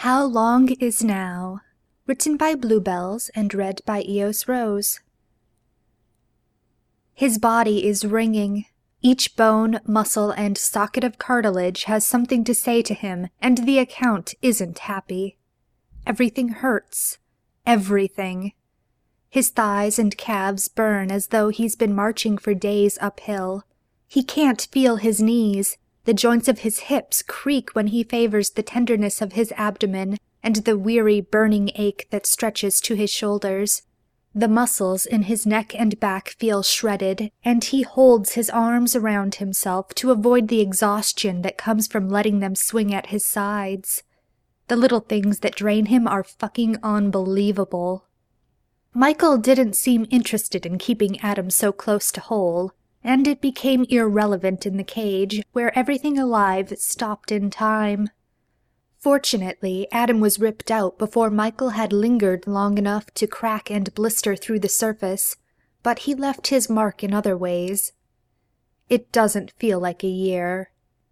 How Long Is Now? Written by Bluebells and read by Eos Rose. His body is ringing. Each bone, muscle, and socket of cartilage has something to say to him, and the account isn't happy. Everything hurts. Everything. His thighs and calves burn as though he's been marching for days uphill. He can't feel his knees. The joints of his hips creak when he favors the tenderness of his abdomen and the weary, burning ache that stretches to his shoulders. The muscles in his neck and back feel shredded, and he holds his arms around himself to avoid the exhaustion that comes from letting them swing at his sides. The little things that drain him are fucking unbelievable. Michael didn't seem interested in keeping Adam so close to whole, and it became irrelevant in the cage, where everything alive stopped in time. Fortunately, Adam was ripped out before Michael had lingered long enough to crack and blister through the surface, but he left his mark in other ways. It doesn't feel like a year.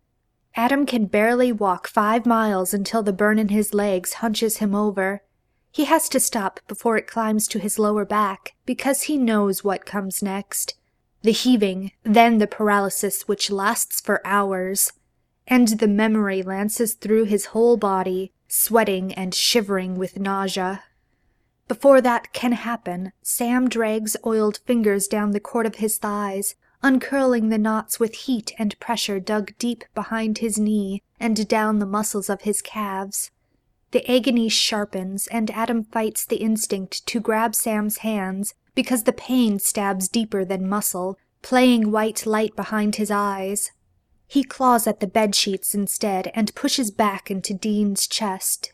Adam can barely walk 5 miles until the burn in his legs hunches him over. He has to stop before it climbs to his lower back, because he knows what comes next. The heaving, then the paralysis which lasts for hours, and the memory lances through his whole body, sweating and shivering with nausea. Before that can happen, Sam drags oiled fingers down the cord of his thighs, uncurling the knots with heat and pressure dug deep behind his knee and down the muscles of his calves. The agony sharpens, and Adam fights the instinct to grab Sam's hands, because the pain stabs deeper than muscle, playing white light behind his eyes. He claws at the bedsheets instead and pushes back into Dean's chest.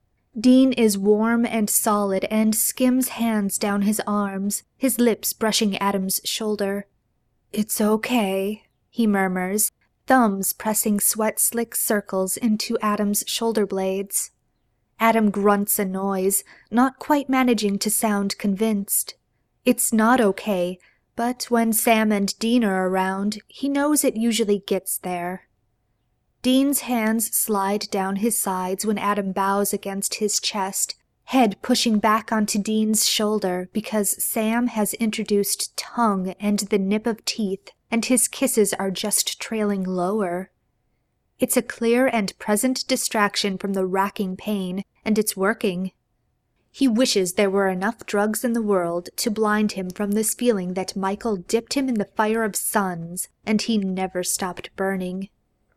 Dean is warm and solid and skims hands down his arms, his lips brushing Adam's shoulder. "It's okay," he murmurs, thumbs pressing sweat-slick circles into Adam's shoulder blades. Adam grunts a noise, not quite managing to sound convinced. It's not okay, but when Sam and Dean are around, he knows it usually gets there. Dean's hands slide down his sides when Adam bows against his chest, head pushing back onto Dean's shoulder because Sam has introduced tongue and the nip of teeth, and his kisses are just trailing lower. It's a clear and present distraction from the racking pain, and it's working. He wishes there were enough drugs in the world to blind him from this feeling that Michael dipped him in the fire of suns, and he never stopped burning.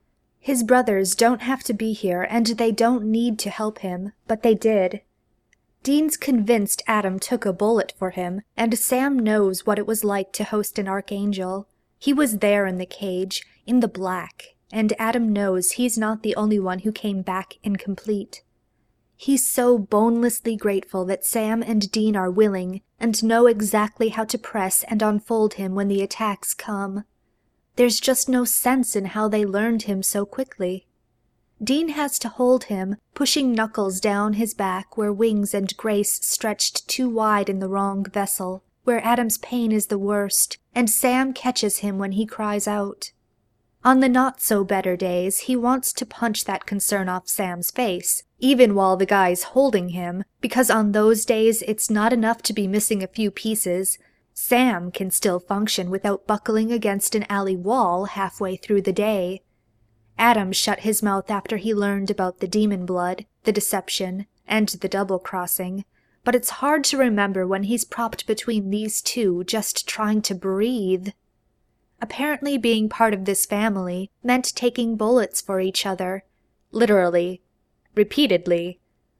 His brothers don't have to be here, and they don't need to help him, but they did. Dean's convinced Adam took a bullet for him, and Sam knows what it was like to host an archangel. He was there in the cage, in the black, and Adam knows he's not the only one who came back incomplete. He's so bonelessly grateful that Sam and Dean are willing and know exactly how to press and unfold him when the attacks come. There's just no sense in how they learned him so quickly. Dean has to hold him, pushing knuckles down his back where wings and grace stretched too wide in the wrong vessel, where Adam's pain is the worst, and Sam catches him when he cries out. On the not-so-better days, he wants to punch that concern off Sam's face, even while the guy's holding him, because on those days it's not enough to be missing a few pieces. Sam can still function without buckling against an alley wall halfway through the day. Adam shut his mouth after he learned about the demon blood, the deception, and the double-crossing, but it's hard to remember when he's propped between these two just trying to breathe. Apparently being part of this family meant taking bullets for each other. Literally. Repeatedly.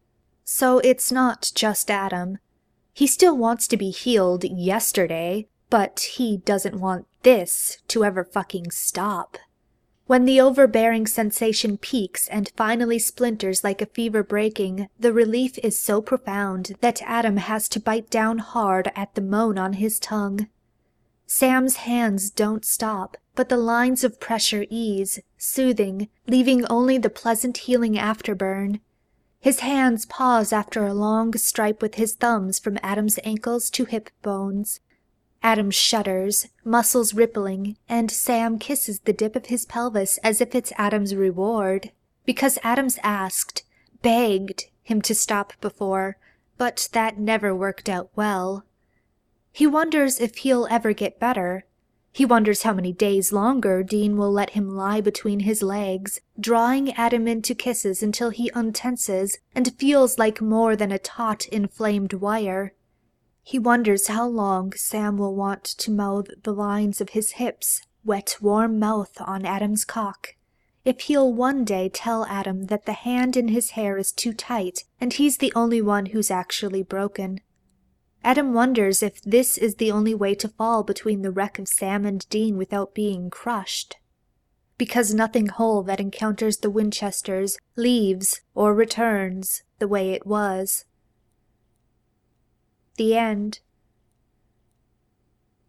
So it's not just Adam. He still wants to be healed yesterday, but he doesn't want this to ever fucking stop. When the overbearing sensation peaks and finally splinters like a fever breaking, the relief is so profound that Adam has to bite down hard at the moan on his tongue. Sam's hands don't stop, but the lines of pressure ease, soothing, leaving only the pleasant healing afterburn. His hands pause after a long stripe with his thumbs from Adam's ankles to hip bones. Adam shudders, muscles rippling, and Sam kisses the dip of his pelvis as if it's Adam's reward. Because Adam's asked, begged him to stop before, but that never worked out well. He wonders if he'll ever get better. He wonders how many days longer Dean will let him lie between his legs, drawing Adam into kisses until he untenses and feels like more than a taut, inflamed wire. He wonders how long Sam will want to mouth the lines of his hips, wet, warm mouth on Adam's cock. If he'll one day tell Adam that the hand in his hair is too tight and he's the only one who's actually broken. Adam wonders if this is the only way to fall between the wreck of Sam and Dean without being crushed. Because nothing whole that encounters the Winchesters leaves or returns the way it was. The end.